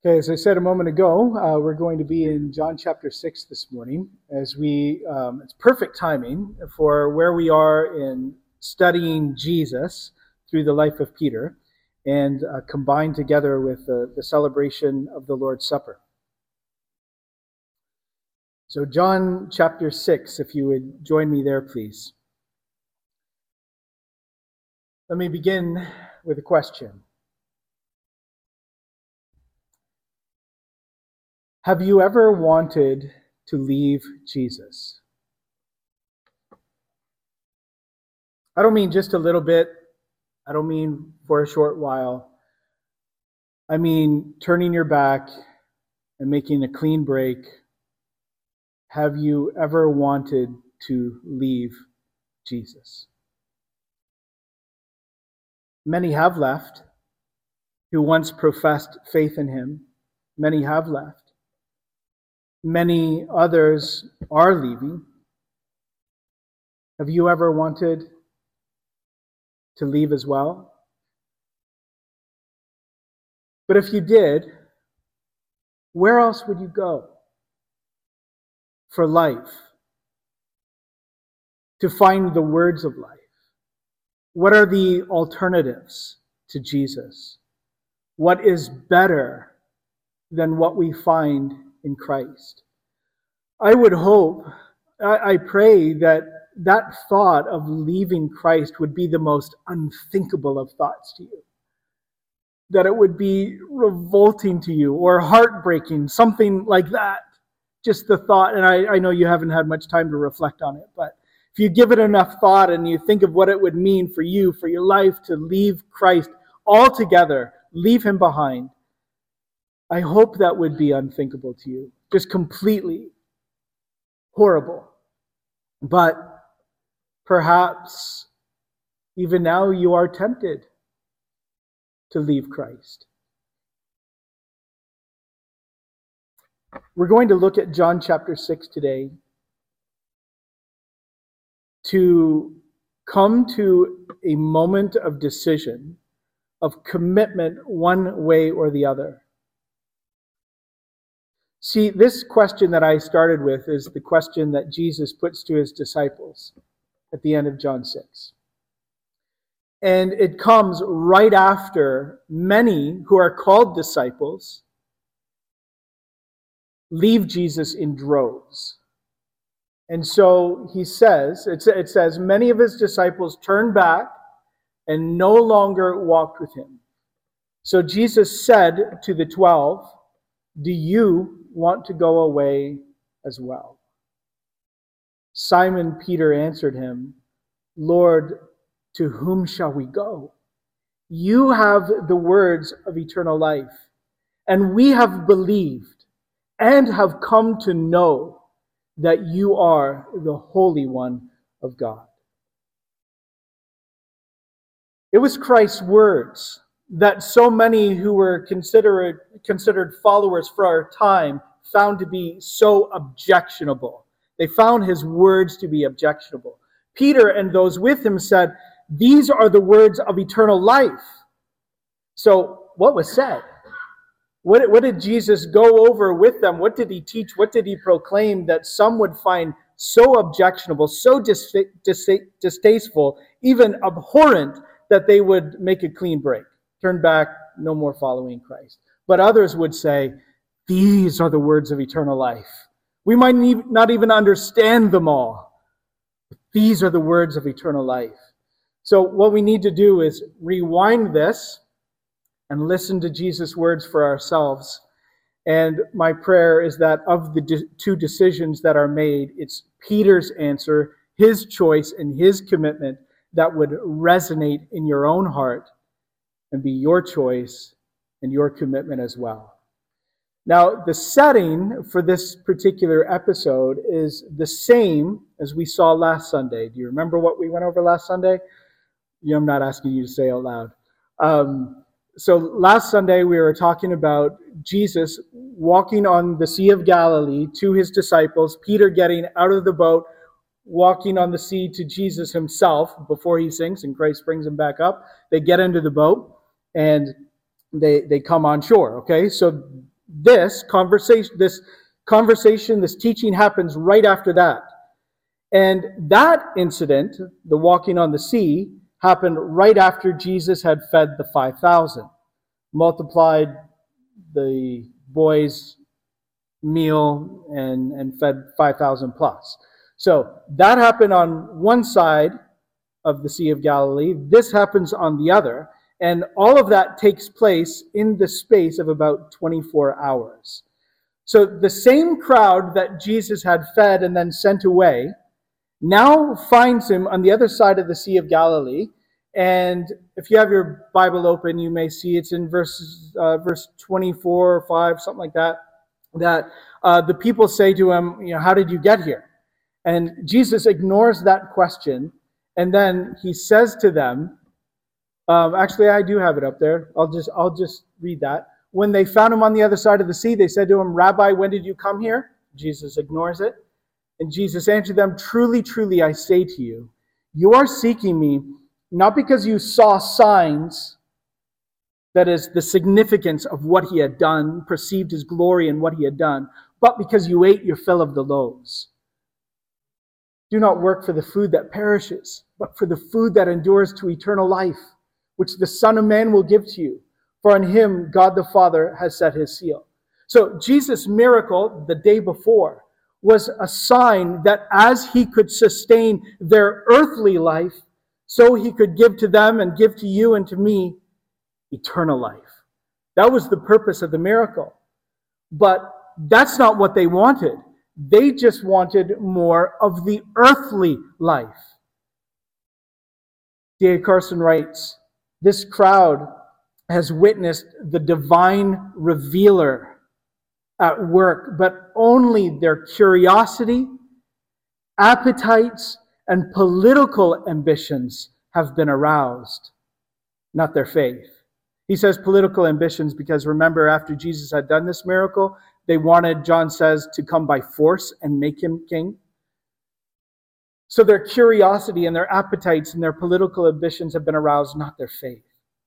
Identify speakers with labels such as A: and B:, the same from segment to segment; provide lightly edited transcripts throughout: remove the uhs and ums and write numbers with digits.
A: Okay, as I said a moment ago, we're going to be in John chapter 6 this morning as it's perfect timing for where we are in studying Jesus through the life of Peter and combined together with the celebration of the Lord's Supper. So John chapter 6, if you would join me there, please. Let me begin with a question. Have you ever wanted to leave Jesus? I don't mean just a little bit. I don't mean for a short while. I mean turning your back and making a clean break. Have you ever wanted to leave Jesus? Many have left who once professed faith in him. Many have left. Many others are leaving. Have you ever wanted to leave as well? But if you did, where else would you go for life? To find the words of life? What are the alternatives to Jesus? What is better than what we find in Christ? I would hope, I pray that thought of leaving Christ would be the most unthinkable of thoughts to you. That it would be revolting to you or heartbreaking, something like that. Just the thought, and I know you haven't had much time to reflect on it, but if you give it enough thought and you think of what it would mean for you, for your life to leave Christ altogether, leave him behind, I hope that would be unthinkable to you. Just completely horrible. But perhaps even now you are tempted to leave Christ. We're going to look at John chapter 6 today to come to a moment of decision, of commitment one way or the other. See, this question that I started with is the question that Jesus puts to his disciples at the end of John 6. And it comes right after many who are called disciples leave Jesus in droves. And so he says, it says, many of his disciples turned back and no longer walked with him. So Jesus said to the 12, "Do you want to go away as well?" Simon Peter answered him, "Lord, to whom shall we go? You have the words of eternal life, and we have believed and have come to know that you are the Holy One of God." It was Christ's words that so many who were considered followers for our time found to be so objectionable. They found his words to be objectionable. Peter and those with him said, "These are the words of eternal life." So what was said? What did Jesus go over with them? What did he teach? What did he proclaim that some would find so objectionable, so distasteful, even abhorrent, that they would make a clean break, turn back, no more following Christ? But others would say, "These are the words of eternal life. We might not even understand them all, but these are the words of eternal life." So what we need to do is rewind this and listen to Jesus' words for ourselves. And my prayer is that of the two decisions that are made, it's Peter's answer, his choice, and his commitment that would resonate in your own heart and be your choice and your commitment as well. Now, the setting for this particular episode is the same as we saw last Sunday. Do you remember what we went over last Sunday? I'm not asking you to say out loud. So last Sunday we were talking about Jesus walking on the Sea of Galilee to his disciples, Peter getting out of the boat, walking on the sea to Jesus himself before he sinks and Christ brings him back up. They get into the boat and they come on shore, okay? So this conversation, this teaching happens right after that. And that incident, the walking on the sea, happened right after Jesus had fed the 5,000, multiplied the boys' meal and fed 5,000 plus. So that happened on one side of the Sea of Galilee. This happens on the other. And all of that takes place in the space of about 24 hours. So the same crowd that Jesus had fed and then sent away now finds him on the other side of the Sea of Galilee. And if you have your Bible open, you may see it's in verse 24 or 5, something like that, that the people say to him, how did you get here? And Jesus ignores that question, and then he says to them, actually, I do have it up there. I'll just read that. When they found him on the other side of the sea, they said to him, Rabbi, when did you come here? Jesus ignores it. And Jesus answered them, Truly, truly, I say to you, you are seeking me not because you saw signs, that is, the significance of what he had done, perceived his glory in what he had done, but because you ate your fill of the loaves. Do not work for the food that perishes, but for the food that endures to eternal life, which the Son of Man will give to you. For on him God the Father has set his seal. So Jesus' miracle the day before was a sign that as he could sustain their earthly life, so he could give to them and give to you and to me eternal life. That was the purpose of the miracle. But that's not what they wanted. They just wanted more of the earthly life. D.A. Carson writes, this crowd has witnessed the divine revealer at work, but only their curiosity, appetites, and political ambitions have been aroused, not their faith. He says political ambitions because remember, after Jesus had done this miracle, they wanted, John says, to come by force and make him king. So their curiosity and their appetites and their political ambitions have been aroused, not their faith.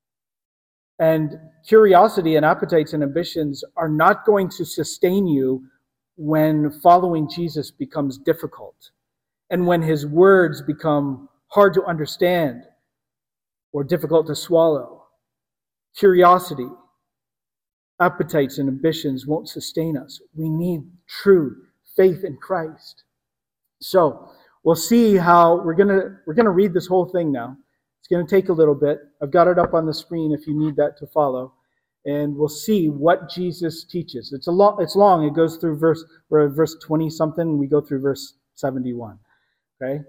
A: And curiosity and appetites and ambitions are not going to sustain you when following Jesus becomes difficult and when his words become hard to understand or difficult to swallow. Curiosity, appetites, and ambitions won't sustain us. We need true faith in Christ. So we'll see how we're gonna read this whole thing now. It's going to take a little bit. I've got it up on the screen if you need that to follow. And we'll see what Jesus teaches. It's long. It goes through we're at verse 20-something. We go through verse 71. Okay?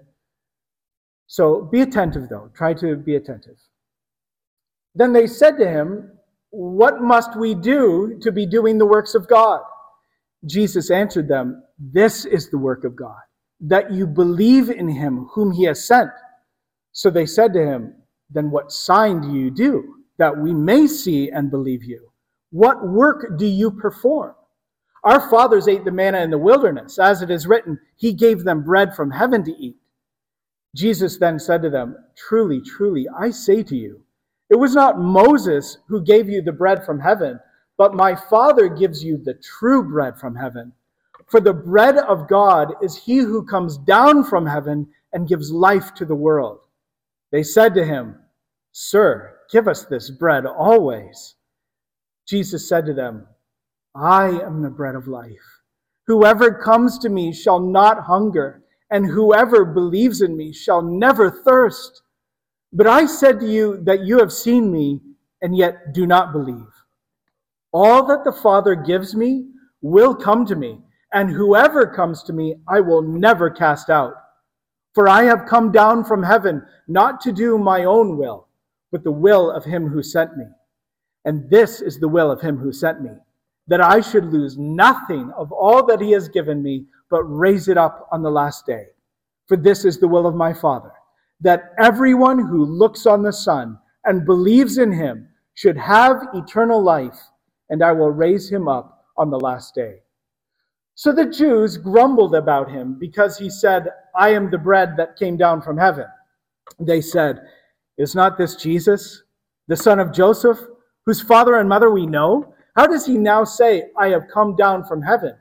A: So be attentive, though. Try to be attentive. Then they said to him, What must we do to be doing the works of God? Jesus answered them, This is the work of God, that you believe in him whom he has sent. So they said to him, Then what sign do you do, that we may see and believe you? What work do you perform? Our fathers ate the manna in the wilderness. As it is written, He gave them bread from heaven to eat. Jesus then said to them, Truly, truly, I say to you, it was not Moses who gave you the bread from heaven, but my Father gives you the true bread from heaven. For the bread of God is he who comes down from heaven and gives life to the world. They said to him, Sir, give us this bread always. Jesus said to them, I am the bread of life. Whoever comes to me shall not hunger, and whoever believes in me shall never thirst. But I said to you that you have seen me, and yet do not believe. All that the Father gives me will come to me, and whoever comes to me I will never cast out. For I have come down from heaven not to do my own will, but the will of him who sent me. And this is the will of him who sent me, that I should lose nothing of all that he has given me, but raise it up on the last day. For this is the will of my Father, that everyone who looks on the Son and believes in him should have eternal life, and I will raise him up on the last day. So the Jews grumbled about him because he said, I am the bread that came down from heaven. They said, Is not this Jesus, the son of Joseph, whose father and mother we know? How does he now say, 'I have come down from heaven'?"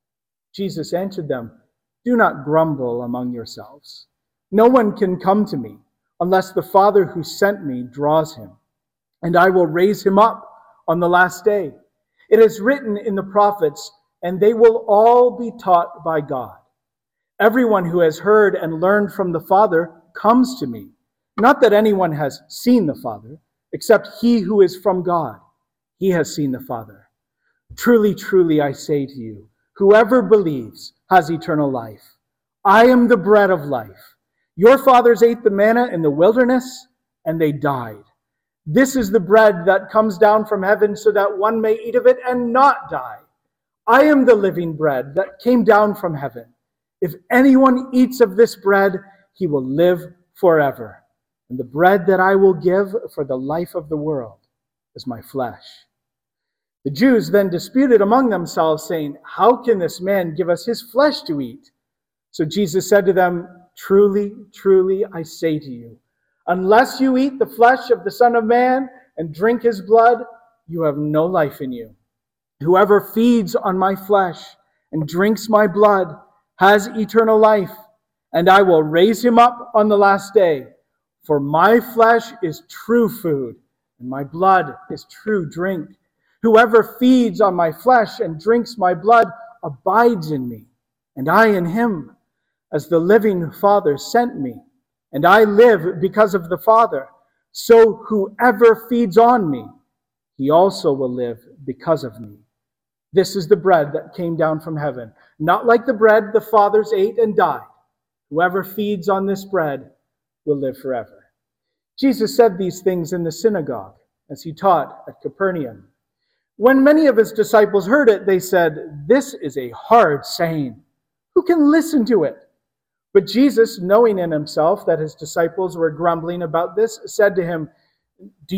A: Jesus answered them, "Do not grumble among yourselves. No one can come to me unless the Father who sent me draws him, and I will raise him up on the last day. It is written in the prophets, and they will all be taught by God. Everyone who has heard and learned from the Father comes to me. Not that anyone has seen the Father, except he who is from God. He has seen the Father. Truly, truly, I say to you, whoever believes has eternal life. I am the bread of life. Your fathers ate the manna in the wilderness, and they died. This is the bread that comes down from heaven so that one may eat of it and not die. I am the living bread that came down from heaven. If anyone eats of this bread, he will live forever. And the bread that I will give for the life of the world is my flesh." The Jews then disputed among themselves, saying, "How can this man give us his flesh to eat?" So Jesus said to them, "Truly, truly, I say to you, unless you eat the flesh of the Son of Man and drink his blood, you have no life in you. Whoever feeds on my flesh and drinks my blood has eternal life, and I will raise him up on the last day. For my flesh is true food, and my blood is true drink. Whoever feeds on my flesh and drinks my blood abides in me, and I in him. As the living Father sent me, and I live because of the Father, so whoever feeds on me, he also will live because of me. This is the bread that came down from heaven, not like the bread the fathers ate and died. Whoever feeds on this bread will live forever." Jesus said these things in the synagogue as he taught at Capernaum. When many of his disciples heard it, they said, "This is a hard saying. Who can listen to it?" But Jesus, knowing in himself that his disciples were grumbling about this, said to them, "Do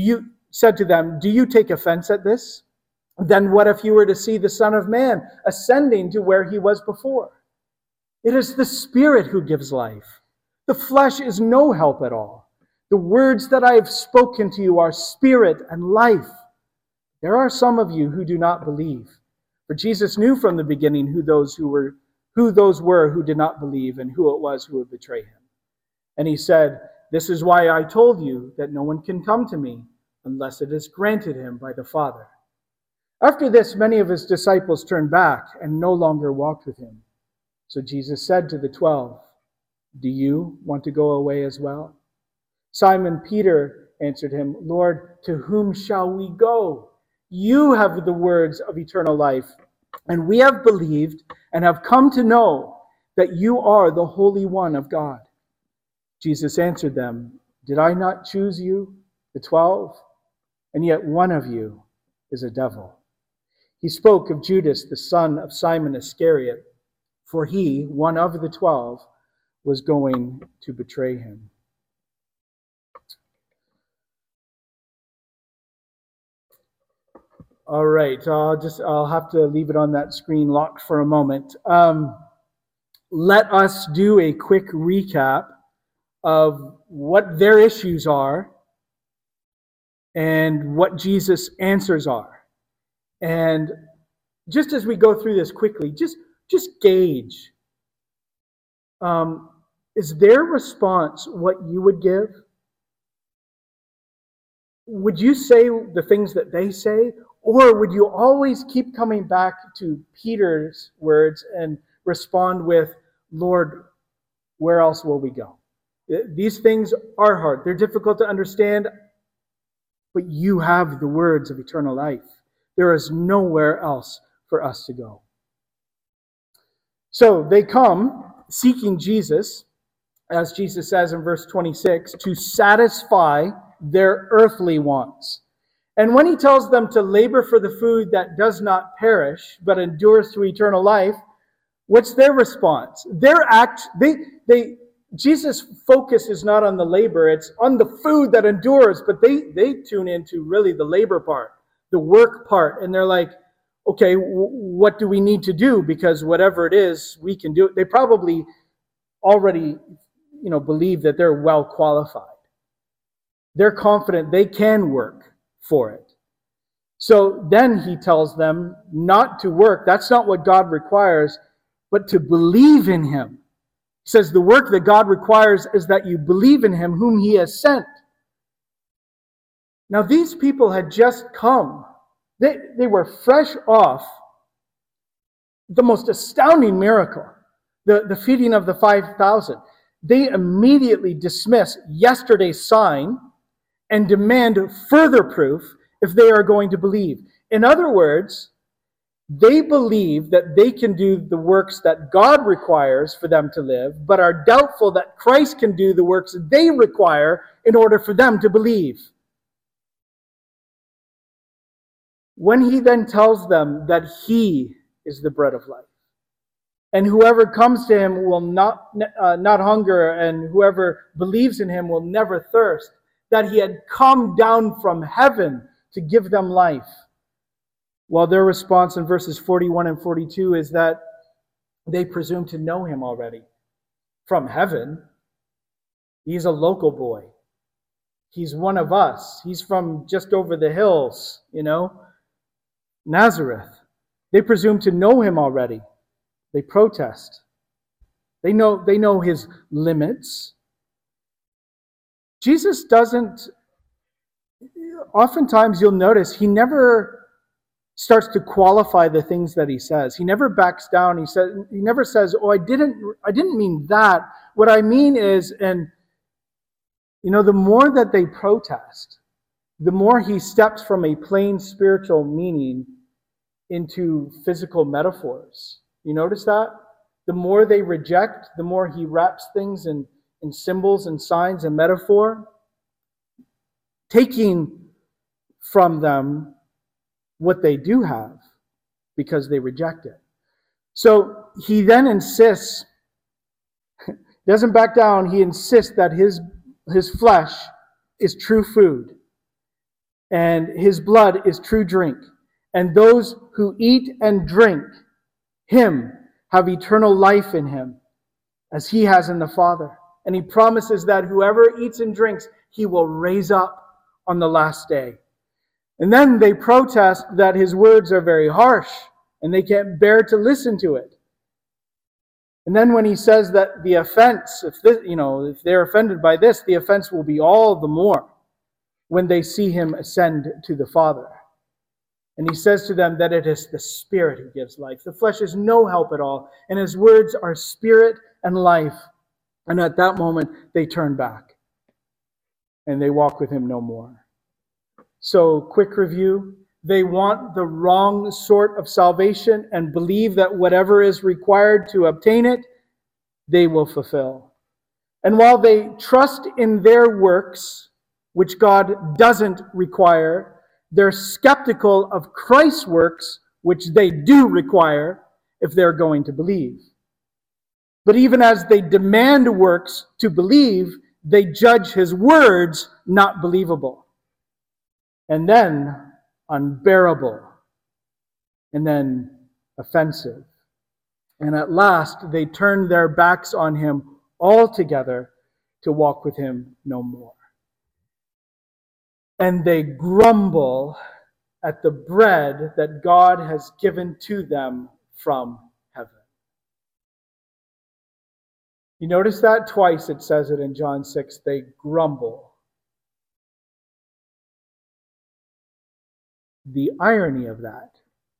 A: you take offense at this? Then what if you were to see the Son of Man ascending to where he was before? It is the Spirit who gives life. The flesh is no help at all. The words that I have spoken to you are spirit and life." There are some of you who do not believe. For Jesus knew from the beginning who those were who did not believe and who it was who would betray him. And he said, "This is why I told you that no one can come to me unless it is granted him by the Father." After this, many of his disciples turned back and no longer walked with him. So Jesus said to the 12, "Do you want to go away as well?" Simon Peter answered him, "Lord, to whom shall we go? You have the words of eternal life, and we have believed and have come to know that you are the Holy One of God." Jesus answered them, "Did I not choose you, the 12? And yet one of you is a devil." He spoke of Judas, the son of Simon Iscariot, for he, one of the 12, was going to betray him. All right, I'll have to leave it on that screen locked for a moment. Let us do a quick recap of what their issues are and what Jesus' answers are. And just as we go through this quickly, just gauge, is their response what you would give? Would you say the things that they say? Or would you always keep coming back to Peter's words and respond with, "Lord, where else will we go?" These things are hard. They're difficult to understand, but you have the words of eternal life. There is nowhere else for us to go. So they come seeking Jesus, as Jesus says in verse 26, to satisfy their earthly wants. And when he tells them to labor for the food that does not perish, but endures to eternal life, what's their response? Jesus' focus is not on the labor, it's on the food that endures, but they tune into really the labor part, the work part, and they're like, okay, what do we need to do? Because whatever it is, we can do it. They probably already, believe that they're well qualified. They're confident they can work for it. So then he tells them not to work. That's not what God requires, but to believe in him. He says the work that God requires is that you believe in him whom he has sent. Now these people had just come. They were fresh off the most astounding miracle, the feeding of the 5,000. They immediately dismiss yesterday's sign and demand further proof if they are going to believe. In other words, they believe that they can do the works that God requires for them to live, but are doubtful that Christ can do the works they require in order for them to believe. When he then tells them that he is the bread of life, and whoever comes to him will not hunger, and whoever believes in him will never thirst, that he had come down from heaven to give them life. Well, their response in verses 41 and 42 is that they presume to know him already. From heaven. He's a local boy. He's one of us. He's from just over the hills, Nazareth. They presume to know him already. They protest. They know his limits. Jesus doesn't, oftentimes you'll notice, he never starts to qualify the things that he says. He never backs down. He never says, "Oh, I didn't mean that. What I mean is," and the more that they protest, the more he steps from a plain spiritual meaning into physical metaphors. You notice that? The more they reject, the more he wraps things in symbols and signs and metaphor, taking from them what they do have because they reject it. So he then insists, doesn't back down, he insists that his flesh is true food and his blood is true drink. And those who eat and drink him have eternal life in him, as he has in the Father. And he promises that whoever eats and drinks, he will raise up on the last day. And then they protest that his words are very harsh, and they can't bear to listen to it. And then when he says that the offense, if they're offended by this, the offense will be all the more when they see him ascend to the Father. And he says to them that it is the Spirit who gives life. The flesh is no help at all, and his words are spirit and life. And at that moment, they turn back, and they walk with him no more. So, quick review. They want the wrong sort of salvation and believe that whatever is required to obtain it, they will fulfill. And while they trust in their works, which God doesn't require, they're skeptical of Christ's works, which they do require if they're going to believe. But even as they demand works to believe, they judge his words not believable. And then unbearable. And then offensive. And at last, they turn their backs on him altogether to walk with him no more. And they grumble at the bread that God has given to them from heaven. You notice that twice it says it in John 6, they grumble. The irony of that.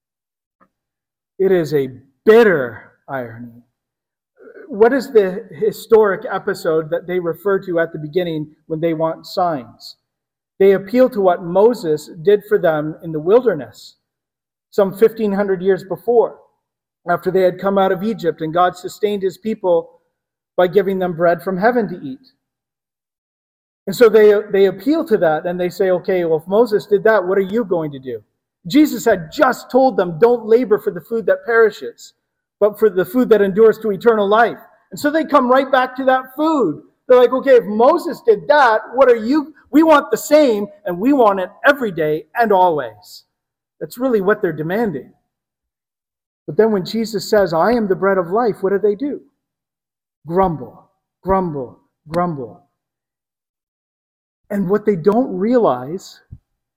A: It is a bitter irony. What is the historic episode that they refer to at the beginning when they want signs? They appeal to what Moses did for them in the wilderness some 1,500 years before, after they had come out of Egypt and God sustained his people by giving them bread from heaven to eat. And so they appeal to that and they say, okay, well, if Moses did that, what are you going to do? Jesus had just told them, don't labor for the food that perishes, but for the food that endures to eternal life. And so they come right back to that food. They're like, okay, if Moses did that, what are you? We want the same, and we want it every day and always. That's really what they're demanding. But then when Jesus says, I am the bread of life, what do? Grumble, grumble, grumble. And what they don't realize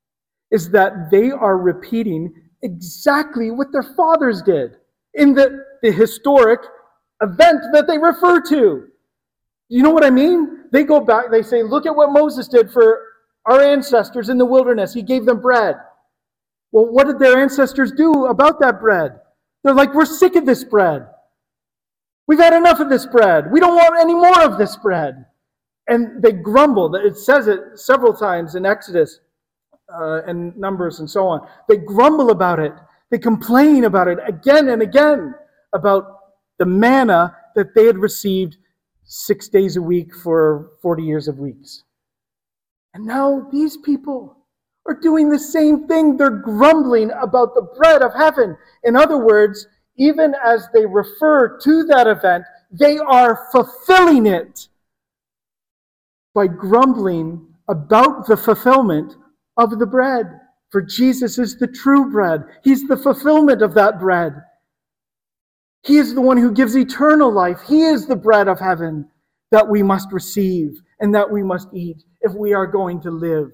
A: is that they are repeating exactly what their fathers did in the historic event that they refer to. You know what I mean? They go back, they say, look at what Moses did for our ancestors in the wilderness. He gave them bread. Well, what did their ancestors do about that bread? They're like, we're sick of this bread. We've had enough of this bread. We don't want any more of this bread. And they grumble. It says it several times in Exodus and Numbers and so on. They grumble about it. They complain about it again and again, about the manna that they had received 6 days a week for 40 years of weeks. And now these people are doing the same thing. They're grumbling about the bread of heaven. In other words, even as they refer to that event, they are fulfilling it by grumbling about the fulfillment of the bread. For Jesus is the true bread. He's the fulfillment of that bread. He is the one who gives eternal life. He is the bread of heaven that we must receive and that we must eat if we are going to live.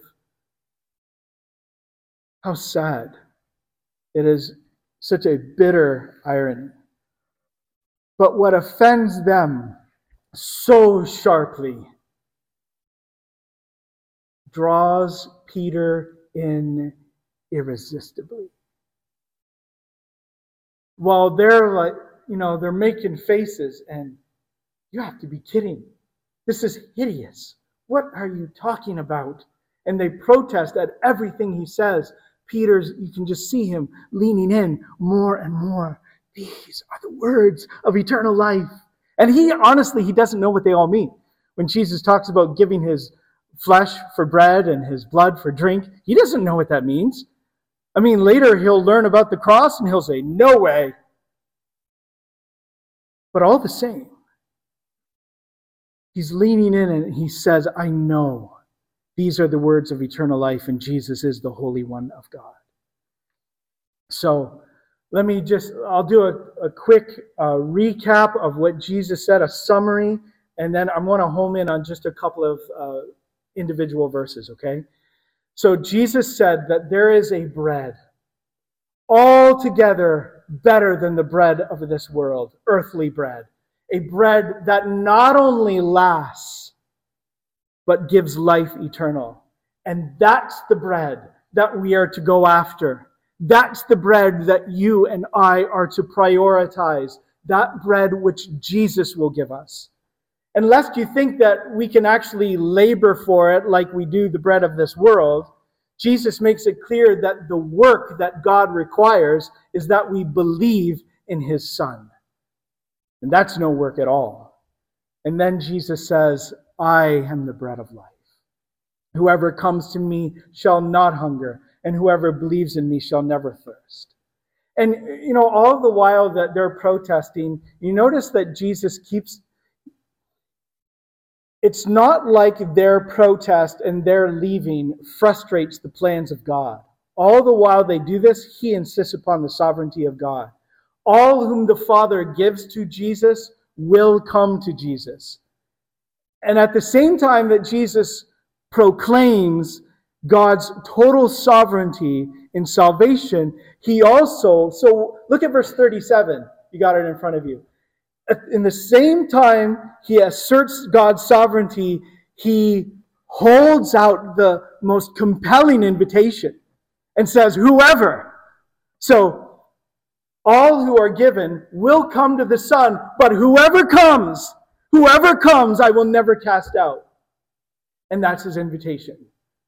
A: How sad. It is such a bitter irony. But what offends them so sharply draws Peter in irresistibly. While they're like, they're making faces and you have to be kidding. This is hideous. What are you talking about? And they protest at everything he says. You can just see him leaning in more and more. These are the words of eternal life. And he doesn't know what they all mean. When Jesus talks about giving his flesh for bread and his blood for drink, he doesn't know what that means. Later he'll learn about the cross and he'll say, no way. But all the same, he's leaning in and he says, I know. These are the words of eternal life, and Jesus is the Holy One of God. So I'll do a quick recap of what Jesus said, a summary, and then I want to home in on just a couple of individual verses, okay? So Jesus said that there is a bread altogether better than the bread of this world, earthly bread, a bread that not only lasts, but gives life eternal. And that's the bread that we are to go after. That's the bread that you and I are to prioritize. That bread which Jesus will give us. And lest you think that we can actually labor for it like we do the bread of this world, Jesus makes it clear that the work that God requires is that we believe in his Son. And that's no work at all. And then Jesus says, I am the bread of life. Whoever comes to me shall not hunger, and whoever believes in me shall never thirst. And, all the while that they're protesting, you notice that Jesus it's not like their protest and their leaving frustrates the plans of God. All the while they do this, he insists upon the sovereignty of God. All whom the Father gives to Jesus will come to Jesus. And at the same time that Jesus proclaims God's total sovereignty in salvation, he also, so look at verse 37. You got it in front of you. In the same time he asserts God's sovereignty, he holds out the most compelling invitation and says, whoever. So all who are given will come to the Son, but whoever comes, I will never cast out. And that's his invitation.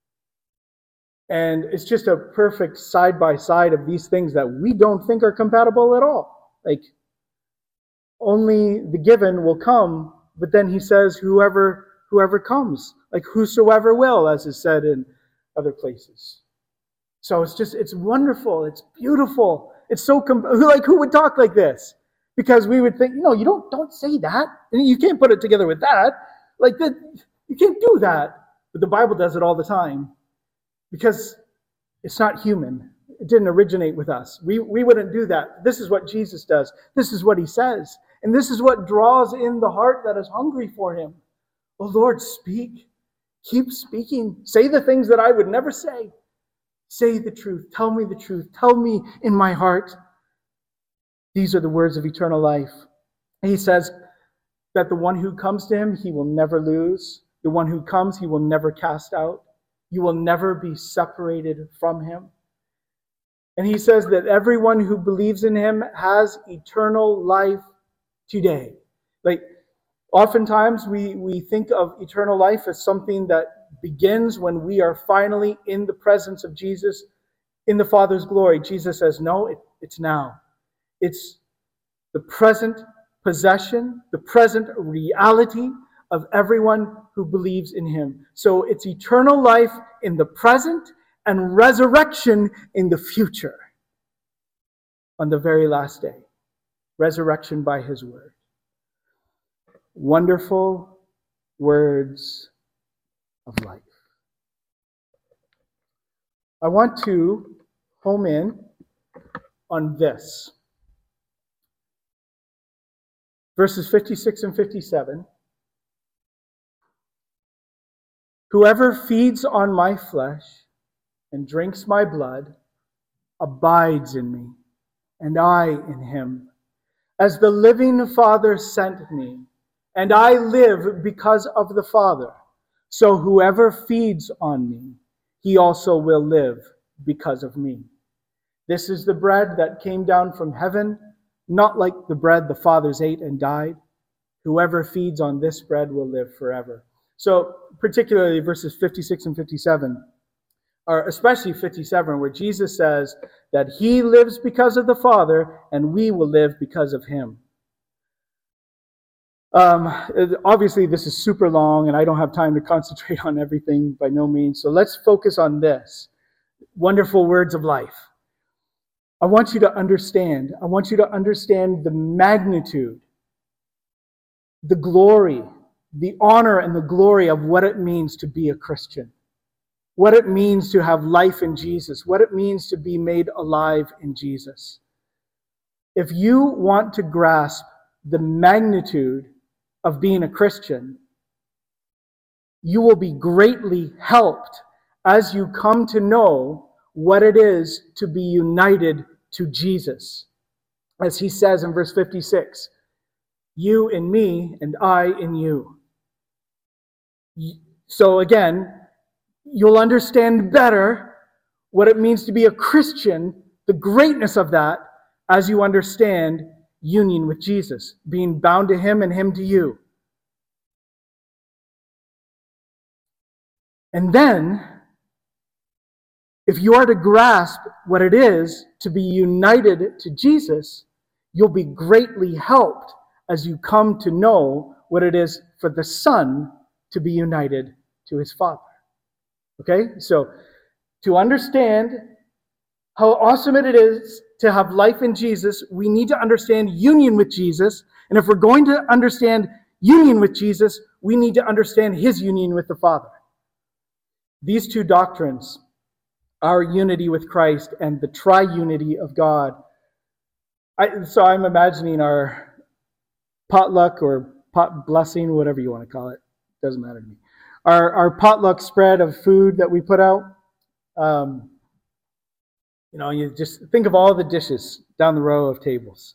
A: And it's just a perfect side-by-side of these things that we don't think are compatible at all. Like, only the given will come, but then he says, whoever comes, like whosoever will, as is said in other places. So it's wonderful, it's beautiful. It's so, who would talk like this? Because we would think, you don't say that. And you can't put it together with that. Like that, you can't do that. But the Bible does it all the time. Because it's not human. It didn't originate with us. We wouldn't do that. This is what Jesus does. This is what he says. And this is what draws in the heart that is hungry for him. Oh Lord, speak. Keep speaking. Say the things that I would never say. Say the truth. Tell me the truth. Tell me in my heart. These are the words of eternal life. He says that the one who comes to him, he will never lose. The one who comes, he will never cast out. You will never be separated from him. And he says that everyone who believes in him has eternal life today. Like, oftentimes we think of eternal life as something that begins when we are finally in the presence of Jesus, in the Father's glory. Jesus says, no, it's now. It's the present possession, the present reality of everyone who believes in him. So it's eternal life in the present and resurrection in the future on the very last day. Resurrection by his word. Wonderful words of life. I want to home in on this. Verses 56 and 57. Whoever feeds on my flesh and drinks my blood abides in me, and I in him. As the living Father sent me, and I live because of the Father, so whoever feeds on me, he also will live because of me. This is the bread that came down from heaven, not like the bread the fathers ate and died. Whoever feeds on this bread will live forever. So particularly verses 56 and 57, or especially 57, where Jesus says that he lives because of the Father and we will live because of him. Obviously, this is super long and I don't have time to concentrate on everything by no means. So let's focus on this. Wonderful words of life. I want you to understand the magnitude, the glory, the honor and the glory of what it means to be a Christian. What it means to have life in Jesus. What it means to be made alive in Jesus. If you want to grasp the magnitude of being a Christian, you will be greatly helped as you come to know what it is to be united to Jesus. As he says in verse 56, you in me and I in you. So again, you'll understand better what it means to be a Christian, the greatness of that, as you understand union with Jesus, being bound to him and him to you. And then, if you are to grasp what it is to be united to Jesus, you'll be greatly helped as you come to know what it is for the Son to be united to his Father. Okay? So, to understand how awesome it is to have life in Jesus, we need to understand union with Jesus. And if we're going to understand union with Jesus, we need to understand his union with the Father. These two doctrines, our unity with Christ and the triunity of God. So I'm imagining our potluck or pot blessing, whatever you want to call it. Doesn't matter to me. Our potluck spread of food that we put out. You just think of all the dishes down the row of tables.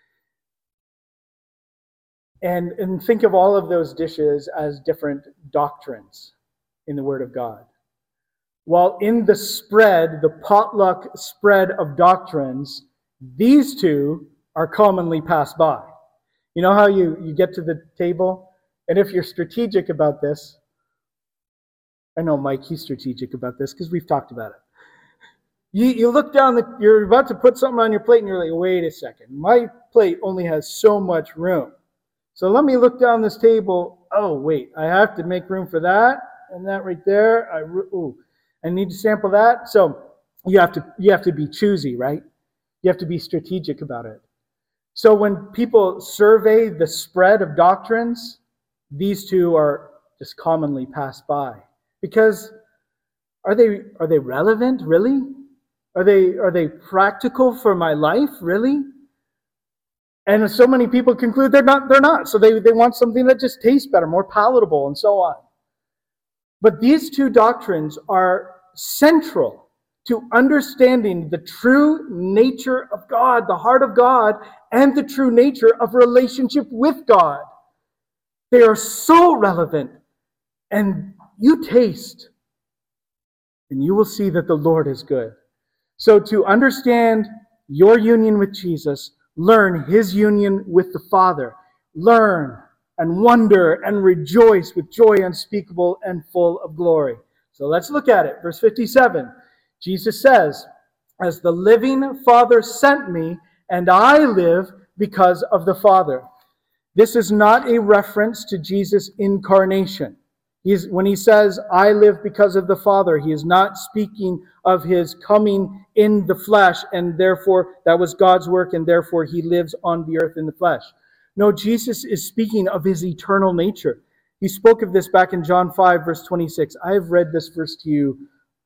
A: And think of all of those dishes as different doctrines in the Word of God. While in the spread, the potluck spread of doctrines, these two are commonly passed by. You know how you get to the table? And if you're strategic about this, I know Mike, he's strategic about this because we've talked about it. You look down, you're about to put something on your plate and you're like, wait a second, my plate only has so much room. So let me look down this table. Oh, wait, I have to make room for that and that right there. I need to sample that. So you have to be choosy, right? You have to be strategic about it. So when people survey the spread of doctrines, these two are just commonly passed by. Because are they relevant, really? Are they practical for my life, really? And so many people conclude they're not. So they want something that just tastes better, more palatable, and so on. But these two doctrines are central to understanding the true nature of God, the heart of God, and the true nature of relationship with God. They are so relevant. And you taste, and you will see that the Lord is good. So to understand your union with Jesus, learn his union with the Father. Learn and wonder and rejoice with joy unspeakable and full of glory. So let's look at it. Verse 57. Jesus says, "As the living Father sent me, and I live because of the Father." This is not a reference to Jesus' incarnation. When he says, "I live because of the Father," he is not speaking of his coming in the flesh, and therefore that was God's work, and therefore he lives on the earth in the flesh. No, Jesus is speaking of his eternal nature. He spoke of this back in John 5, verse 26. I have read this verse to you,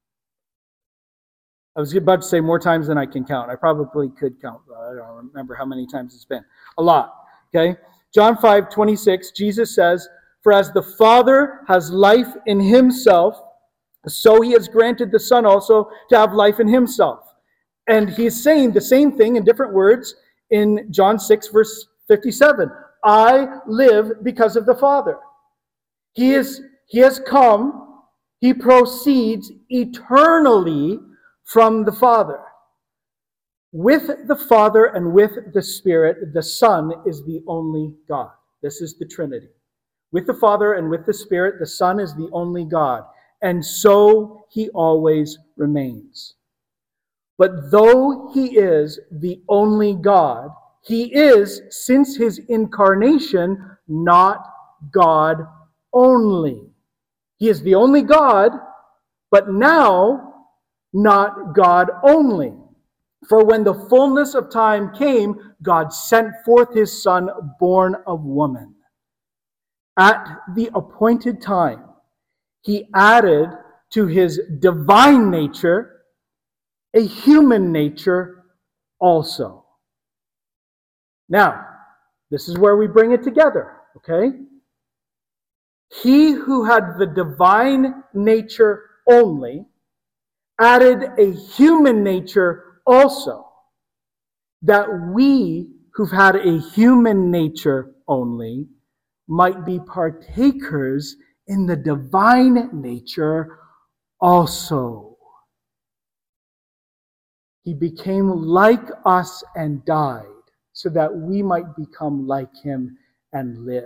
A: I was about to say more times than I can count. I probably could count, but I don't remember how many times it's been. A lot, okay? John 5, 26, Jesus says, "For as the Father has life in himself, so he has granted the Son also to have life in himself." And he's saying the same thing in different words in John 6, verse 57. "I live because of the Father." He has come, he proceeds eternally from the Father. With the Father and with the Spirit, the Son is the only God. This is the Trinity. With the Father and with the Spirit, the Son is the only God. And so he always remains. But though he is the only God, he is, since his incarnation, not God only. He is the only God, but now not God only. For when the fullness of time came, God sent forth his Son, born of woman. At the appointed time, he added to his divine nature a human nature also. Now, this is where we bring it together, okay? He who had the divine nature only added a human nature also, that we who've had a human nature only might be partakers in the divine nature also. He became like us and died, so that we might become like him and live.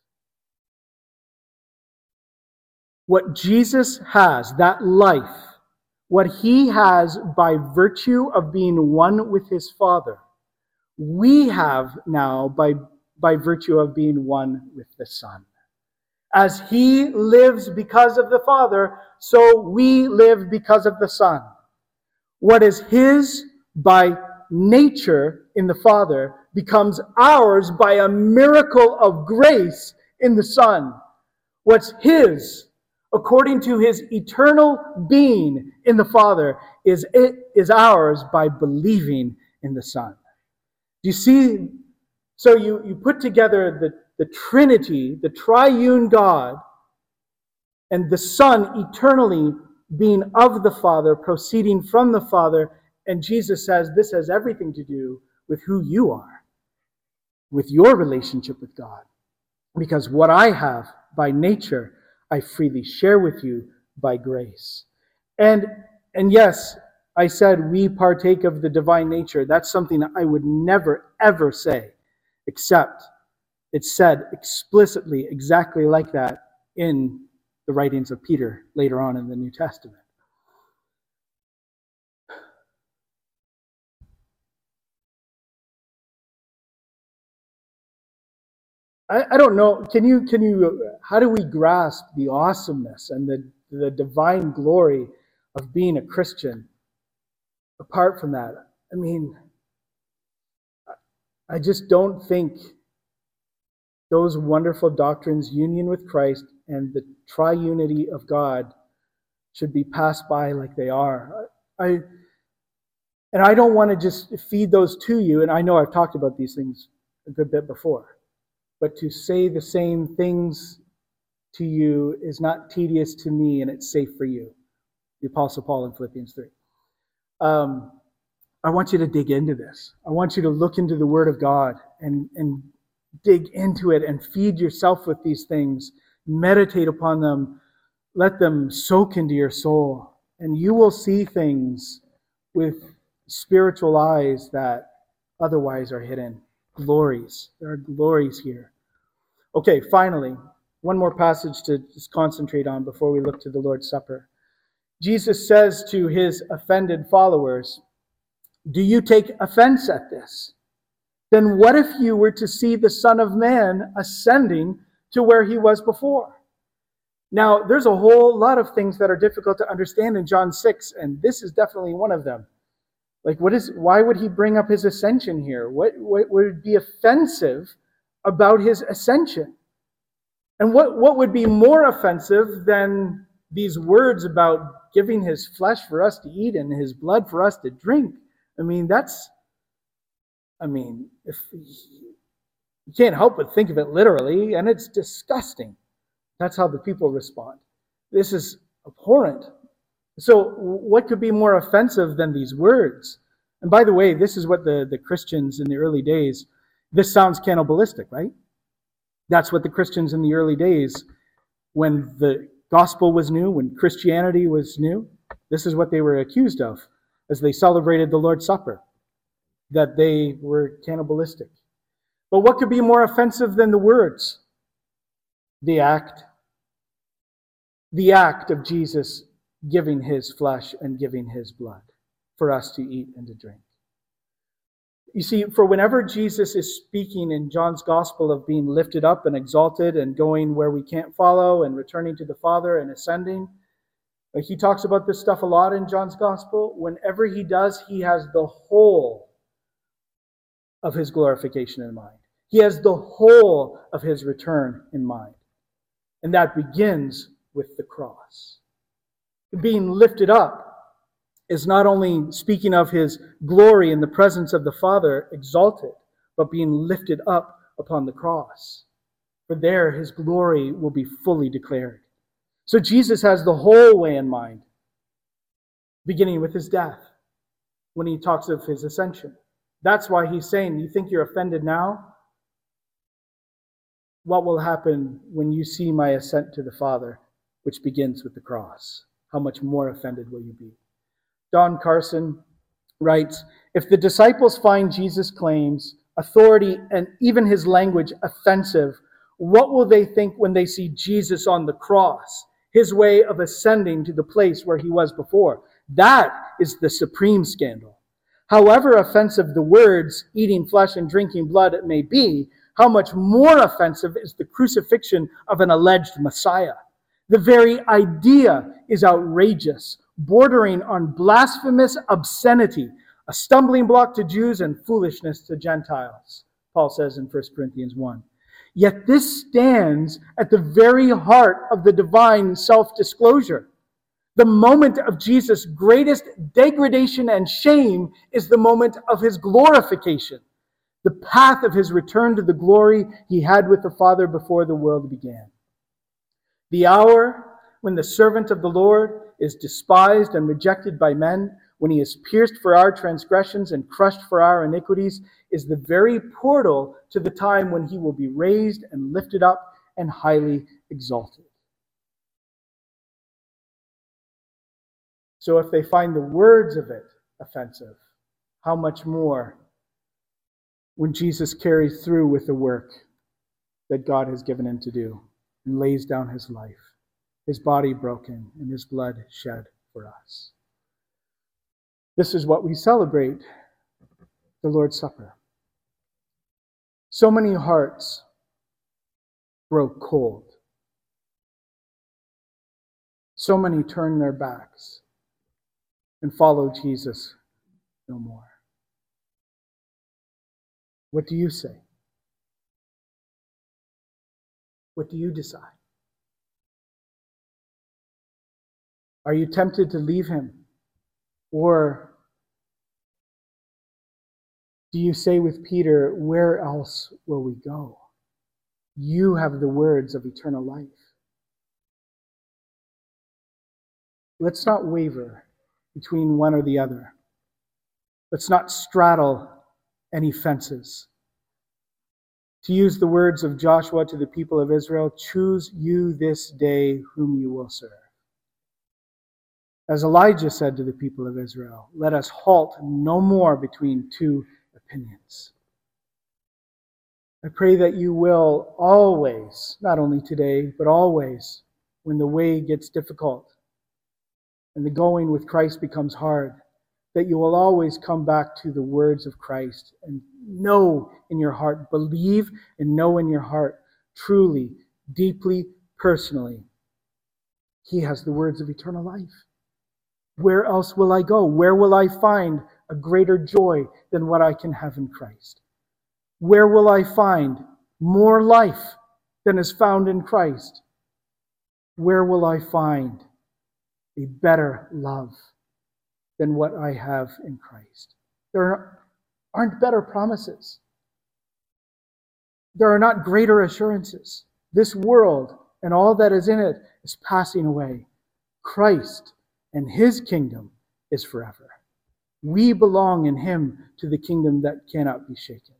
A: What Jesus has, that life, what he has by virtue of being one with his Father, we have now by virtue of being one with the Son. As he lives because of the Father, so we live because of the Son. What is his by nature in the Father becomes ours by a miracle of grace in the Son. What's his, according to his eternal being in the Father, is ours by believing in the Son. Do you see? So you put together the Trinity, the triune God, and the Son eternally being of the Father, proceeding from the Father, and Jesus says this has everything to do with who you are, with your relationship with God. Because what I have by nature, I freely share with you by grace. And yes, I said we partake of the divine nature. That's something I would never, ever say, except it's said explicitly exactly like that in the writings of Peter later on in the New Testament. I don't know, can you, how do we grasp the awesomeness and the divine glory of being a Christian apart from that? I mean, I just don't think those wonderful doctrines, union with Christ and the triunity of God, should be passed by like they are. And I don't want to just feed those to you, and I know I've talked about these things a good bit before, but to say the same things to you is not tedious to me, and it's safe for you. The Apostle Paul in Philippians 3. I want you to dig into this. I want you to look into the Word of God and dig into it and feed yourself with these things. Meditate upon them. Let them soak into your soul. And you will see things with spiritual eyes that otherwise are hidden. Glories. There are glories here. Okay, finally, one more passage to just concentrate on before we look to the Lord's Supper. Jesus says to his offended followers, "Do you take offense at this? Then what if you were to see the Son of Man ascending to where he was before?" Now, there's a whole lot of things that are difficult to understand in John 6, and this is definitely one of them. Like, why would he bring up his ascension here? What would be offensive about his ascension? And what would be more offensive than these words about giving his flesh for us to eat and his blood for us to drink? If you can't help but think of it literally, and it's disgusting. That's how the people respond. This is abhorrent. So what could be more offensive than these words? And by the way, this is what the Christians in the early days, this sounds cannibalistic, right? That's what the Christians in the early days, when the gospel was new, when Christianity was new, this is what they were accused of as they celebrated the Lord's Supper, that they were cannibalistic. But what could be more offensive than the words? The act of Jesus giving his flesh and giving his blood for us to eat and to drink. You see, for whenever Jesus is speaking in John's gospel of being lifted up and exalted and going where we can't follow and returning to the Father and ascending, he talks about this stuff a lot in John's gospel. Whenever he does, he has the whole of his glorification in mind. He has the whole of his return in mind. And that begins with the cross. Being lifted up is not only speaking of his glory in the presence of the Father exalted, but being lifted up upon the cross. For there his glory will be fully declared. So Jesus has the whole way in mind, beginning with his death, when he talks of his ascension. That's why he's saying, you think you're offended now? What will happen when you see my ascent to the Father, which begins with the cross? How much more offended will you be? Don Carson writes, if the disciples find Jesus' claims, authority, and even his language offensive, what will they think when they see Jesus on the cross, his way of ascending to the place where he was before? That is the supreme scandal. However offensive the words, eating flesh and drinking blood, it may be, how much more offensive is the crucifixion of an alleged Messiah. The very idea is outrageous, bordering on blasphemous obscenity, a stumbling block to Jews and foolishness to Gentiles, Paul says in 1 Corinthians 1. Yet this stands at the very heart of the divine self-disclosure. The moment of Jesus' greatest degradation and shame is the moment of his glorification, the path of his return to the glory he had with the Father before the world began. The hour when the servant of the Lord is despised and rejected by men, when he is pierced for our transgressions and crushed for our iniquities, is the very portal to the time when he will be raised and lifted up and highly exalted. So if they find the words of it offensive, how much more when Jesus carries through with the work that God has given him to do and lays down his life, his body broken and his blood shed for us. This is what we celebrate the Lord's Supper. So many hearts grow cold. So many turn their backs and follow Jesus no more. What do you say? What do you decide? Are you tempted to leave him? Or do you say with Peter, where else will we go? You have the words of eternal life. Let's not waver between one or the other. Let's not straddle any fences. To use the words of Joshua to the people of Israel, choose you this day whom you will serve. As Elijah said to the people of Israel, let us halt no more between two opinions. I pray that you will always, not only today, but always, when the way gets difficult and the going with Christ becomes hard, that you will always come back to the words of Christ and know in your heart, believe and know in your heart, truly, deeply, personally, He has the words of eternal life. Where else will I go? Where will I find a greater joy than what I can have in Christ? Where will I find more life than is found in Christ? Where will I find a better love than what I have in Christ? There aren't better promises. There are not greater assurances. This world and all that is in it is passing away. Christ and His kingdom is forever. We belong in Him to the kingdom that cannot be shaken.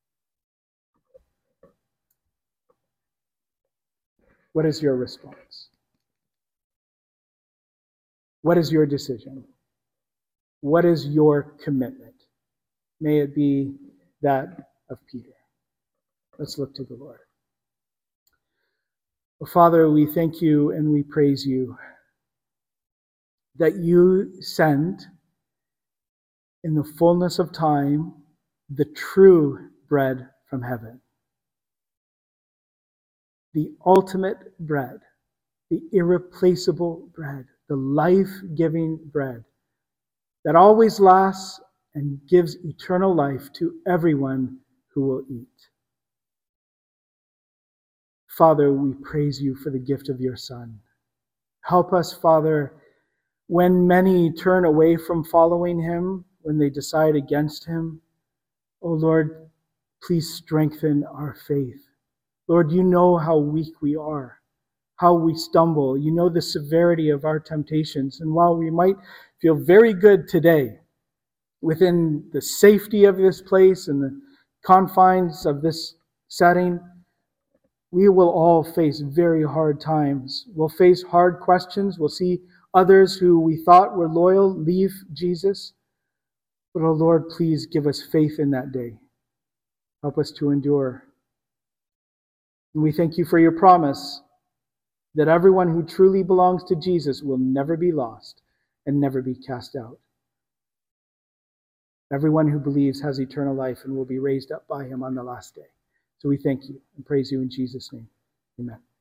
A: What is your response? What is your decision? What is your commitment? May it be that of Peter. Let's look to the Lord. Oh, Father, we thank you and we praise you that you send in the fullness of time the true bread from heaven. The ultimate bread, the irreplaceable bread, the life-giving bread that always lasts and gives eternal life to everyone who will eat. Father, we praise you for the gift of your Son. Help us, Father, when many turn away from following him, when they decide against him. Oh Lord, please strengthen our faith. Lord, you know how weak we are, how we stumble. You know the severity of our temptations. And while we might feel very good today, within the safety of this place and the confines of this setting, we will all face very hard times. We'll face hard questions. We'll see others who we thought were loyal leave Jesus. But, oh Lord, please give us faith in that day. Help us to endure. And we thank you for your promise that everyone who truly belongs to Jesus will never be lost and never be cast out. Everyone who believes has eternal life and will be raised up by him on the last day. So we thank you and praise you in Jesus' name. Amen.